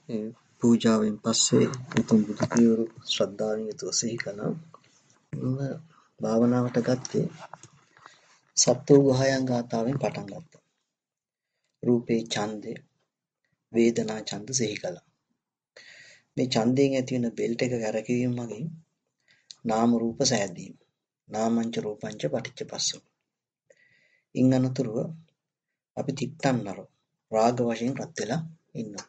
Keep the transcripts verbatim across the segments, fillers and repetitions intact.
ඒ පූජාවෙන් පස්සේ උතුම් බුදු පියවරු ශ්‍රද්ධාවෙන් යුතුව සිහි කළා. මම භාවනාවට ගත්තේ සත්වෝගහයන් ගාථාවෙන් පටන් ගත්තා. රූපේ ඡන්දේ වේදනා ඡන්ද සිහි කළා. මේ ඡන්දයෙන් ඇති වෙන බෙල්ට් එක කරකැවීම මගින් නාම රූප සෑදීම. නාමංච රූපංච පටිච්චපස්සෝ. ඉන් අනතුරුව අපි තිත්තන්නරෝ රාග වශයෙන් රත් වෙලා ඉන්නවා.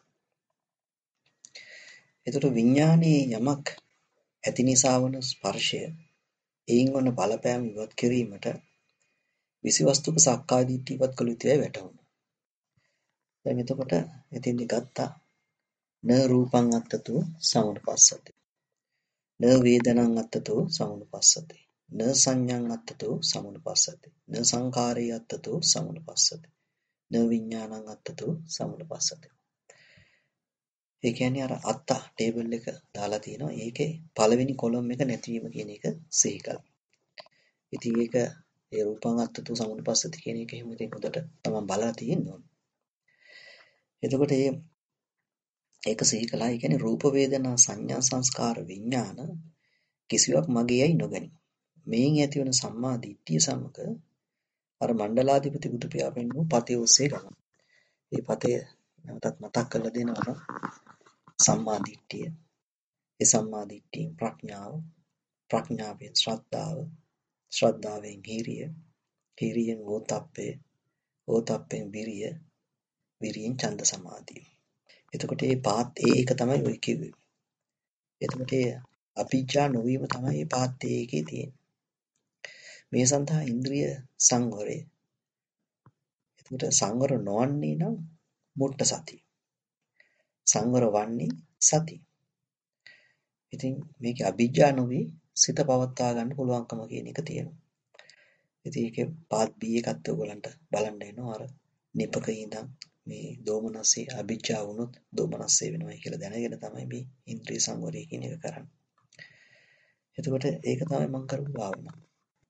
එතකොට විඥානයේ යමක් ඇති නිසා වන ස්පර්ශය එයින් වන බලපෑම ඉවත් කිරීමට විසිවස්තුක සක්කාය දිට්ඨිය ඉවත් කළ යුතුයි වැටහුණා. දැන් එතකොට එතින්දි ගත්තා න රූපං අත්තතෝ සමුපස්සති. න වේදනං අත්තතෝ සමුපස්සති. න සංඥං අත්තතෝ සමුපස්සති. න සංඛාරේ අත්තතෝ සමුපස්සති. න විඥානං අත්තතෝ සමුපස්සති. ඒ කියන්නේ අර අත්ත ටේබල් එක දාලා තියෙනවා. ඒකේ පළවෙනි කොලම් එක නැතිවීම කියන එක සිහි කරලා. ඉතින් ඒක ඒ රූපං අත්තතෝ සමුපස්සති කියන එක එහෙම ඉතින් හොඳට තමයි බලලා තියෙනවා. එතකොට මේ ඒක සිහි කළා. ඒ කියන්නේ රූප වේදනා සංඥා සංස්කාර විඥාන කිසිවක් මගේයි නොගනි. මේන් ඇතිවන සම්මා දිට්ඨිය සමග අර මණ්ඩලාධිපති බුදු පියාණන් වූ පතේ ඔස්සේ ගමන. මේ පතේ නැවතත් මතක් කරලා දෙනවා සම්මා දිට්ඨිය. ඒ සම්මා දිට්ඨිය ප්‍රඥාව, ප්‍රඥාවෙන් ශ්‍රද්ධාව, ශ්‍රද්ධාවෙන් හීරිය, හීරියෙන් ඕතප්පේ, ඕතප්පෙන් විරිය, විරියෙන් ඡන්ද සමාධිය. එතකොට මේ පාත් ඒ එක තමයි ඔය කිව්වේ. එතකොට අපිච්චා නොවීම තමයි මේ පාත් ඒකේ තියෙන්නේ. මේ සඳහා ඉන්ද්‍රිය සංවරය. එතකොට සංවර නොවන්නේ නම් මුට්ට සතිය. සංවර වන්නේ සතිය. ඉතින් මේක අභිජ්ජා නොවි සිත පවත්වා ගන්න පුළුවන්කම කියන එක තියෙනවා. ඉතින් ඒකේ පාත් B එකත් ඔයගලන්ට බලන්න එනවා. අර නිපක ඉඳන් මේ දෝමනස්සේ අභිජ්ජා වුණොත් දෝමනස්සේ වෙනවා කියලා දැනගෙන තමයි මේ ඉන්ද්‍රිය සංවරය කියන එක කරන්නේ. එතකොට ඒක තමයි මම කරපු භාවනාව.